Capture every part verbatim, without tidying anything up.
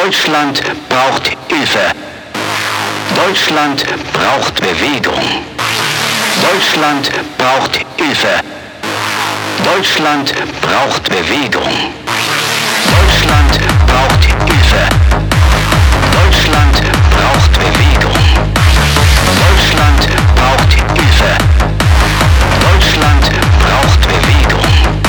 Deutschland braucht Hilfe. Deutschland braucht Bewegung. Deutschland braucht Hilfe. Deutschland braucht Bewegung. Deutschland braucht Hilfe. Deutschland braucht Bewegung. Deutschland braucht Hilfe. Deutschland braucht Bewegung.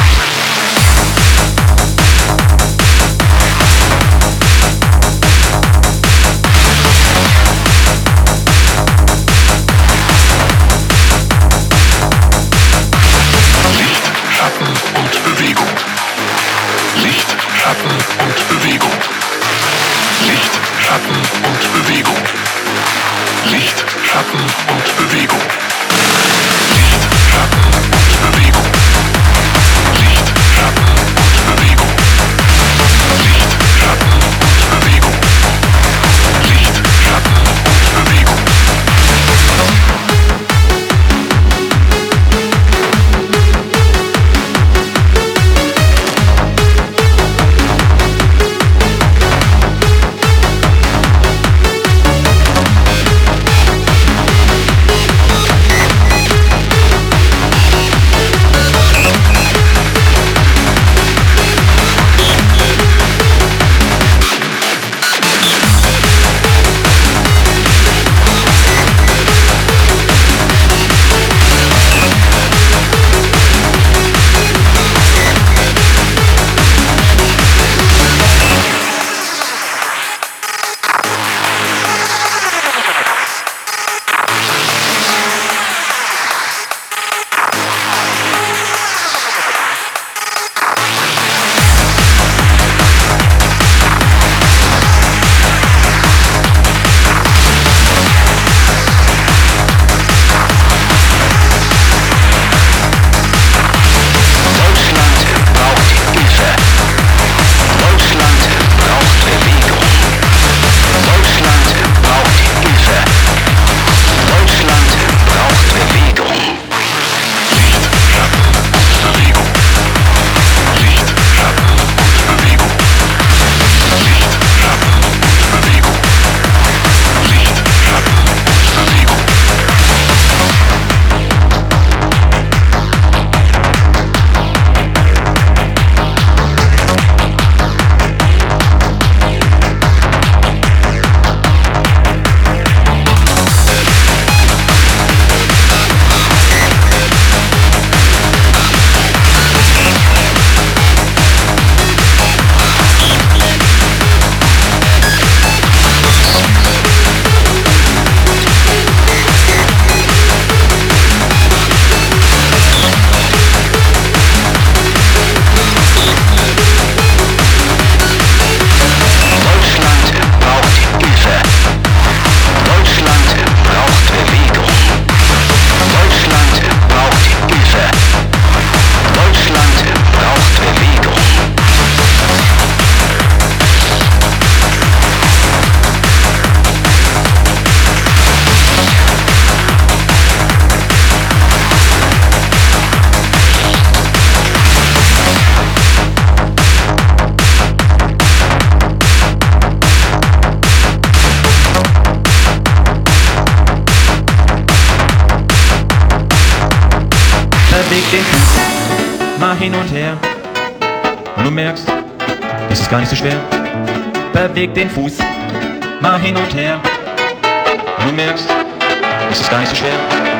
Beweg den Fuß mal hin und her und du merkst, es ist gar nicht so schwer. Beweg den Fuß mal hin und her und du merkst, es ist gar nicht so schwer.